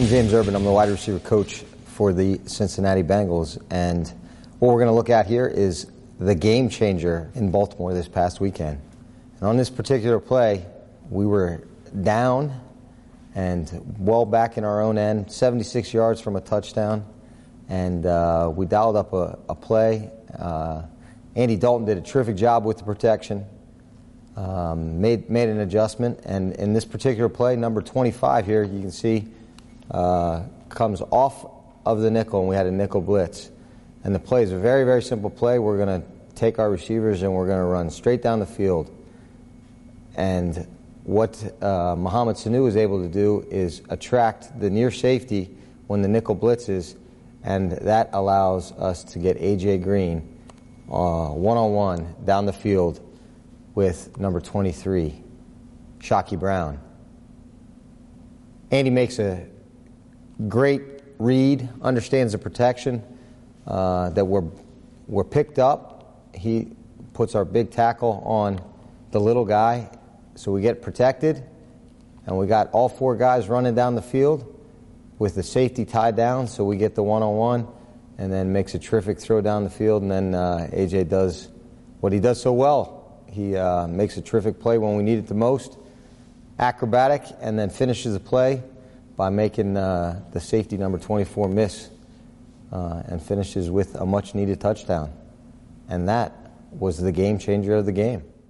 I'm James Urban. I'm the wide receiver coach for the Cincinnati Bengals. And what we're going to look at here is the game changer in Baltimore this past weekend. And on this particular play, we were down and well back in our own end, 76 yards from a touchdown. And we dialed up a play. Andy Dalton did a terrific job with the protection, made an adjustment. And in this particular play, number 25 here, you can see, comes off of the nickel, and we had a nickel blitz. And the play is a very, very simple play. We're going to take our receivers and we're going to run straight down the field. And what Mohamed Sanu is able to do is attract the near safety when the nickel blitzes, and that allows us to get A.J. Green one-on-one down the field with number 23, Shockey Brown. Andy makes a great read, understands the protection, that we're picked up. He puts our big tackle on the little guy, so we get protected, and we got all four guys running down the field with the safety tied down, so we get the one-on-one, and then makes a terrific throw down the field, and then A.J. does what he does so well. He makes a terrific play when we need it the most, acrobatic, and then finishes the play by making the safety number 24 miss, and finishes with a much-needed touchdown. And that was the game changer of the game.